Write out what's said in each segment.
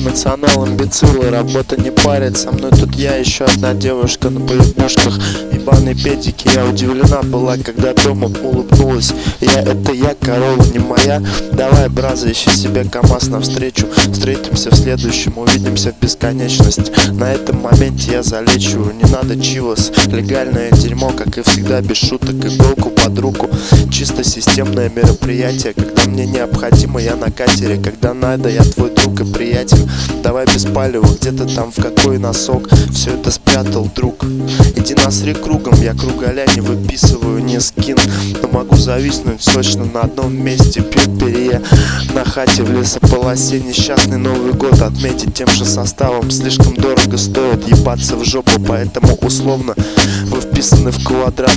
Эмоционал, имбецилы, работа не парит. Со мной тут я, еще одна девушка на побегушках. Ебаные педики, я удивлена была, когда дома улыбнулась. Это я, корова не моя. Давай, браза, ищи себе КамАЗ навстречу. Встретимся в следующем, увидимся в бесконечность. На этом моменте я залечу, не надо чивос. Легальное дерьмо, как и всегда, без шуток. Иголку под руку, чисто системное мероприятие. Когда мне необходимо, я на катере. Когда надо, я твой друг и приятель. Давай без палева, где-то там в какой носок все это спрятал, друг. Иди насри кругом, я кругаля не выписываю, не скин. Но могу зависнуть сочно на одном месте. Пью перье на хате в лесополосе. Несчастный Новый год отметить тем же составом слишком дорого стоит ебаться в жопу. Поэтому условно вы вписаны в квадрат.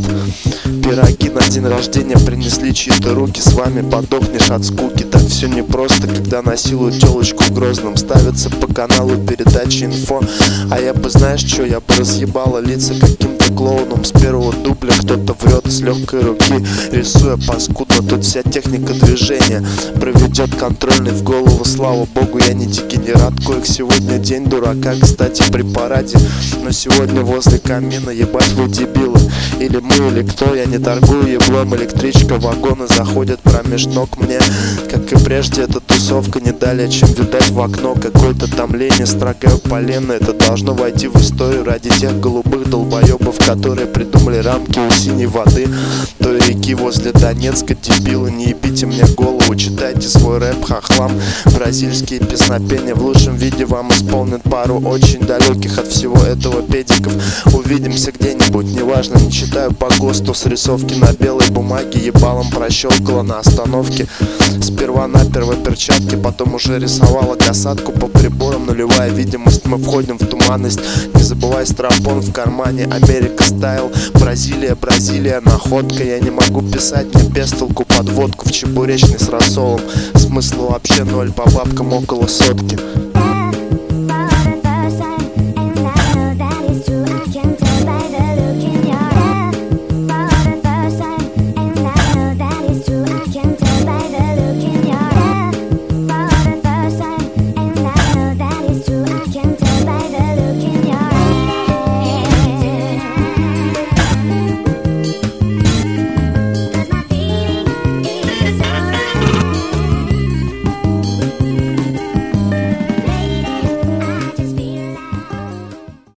Пироги на день рождения принесли чьи-то руки. С вами подохнешь от скуки. Так все непросто, когда насилуют телочку в Грозном. Ставятся по каналу передачи инфо. А я бы, знаешь что, я бы разъебала лица каким-то клоуном. С первого дубля кто-то врет с легкой руки, рисуя паскудно. Тут вся техника движения проведет контрольный в голову. Слава богу, я не дегенерат. Коих сегодня день дурака, кстати, при параде. Но сегодня возле камина, ебать вы дебилы. Или мы, или кто, я не торгую еблом. Электричка, вагоны заходят промеж ног мне. Как и прежде, эта тусовка не далее, чем видать в окно. Какое-то там лень, строгаю полено. Это должно войти в историю ради тех голубых долбоебов, которые придумали рамки у синей воды той реки возле Донецка. Дебилы, не ебите мне голову, читайте свой рэп хохлам. Бразильские песнопения в лучшем виде вам исполнят пару очень далеких от всего этого педиков. Увидимся где-нибудь, неважно, не читаю по ГОСТу. Срисовки на белой бумаге ебалом прощелкала на остановке. Сперва на первой перчатке, потом уже рисовала касатку по приборам. Нулевая видимость, мы входим в туманность. Не забывай стропон в кармане. Америка стайл, Бразилия, Бразилия, находка. Я не могу писать, мне без толку подводку в чебуречный с рассолом. Смысла вообще ноль, по бабкам около сотки.